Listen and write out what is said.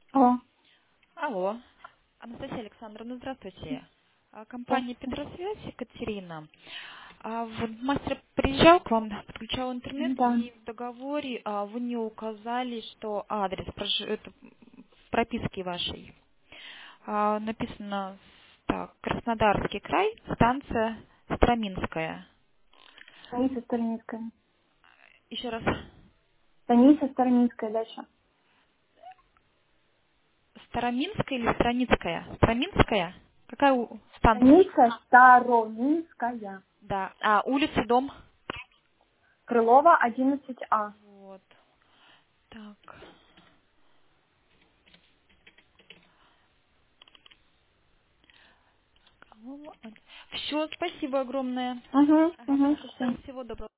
Алло, Алло, Анастасия Александровна, здравствуйте. Компания здравствуйте. Петросвязь, Екатерина. Вот мастер приезжал к вам, подключал интернет, Да. и в договоре вы не указали, что адрес в прописке вашей. Написано так: Краснодарский край, станция Строминская. Станица Староминская. Еще раз. Станица Староминская дальше. Староминская или Страницкая? Строминская? Какая станция? Станица Староминская. Да. Улица, дом? Крылова, 11А. Вот. Так. Все, спасибо огромное. Угу, Ага, угу, хорошо, все. всего доброго.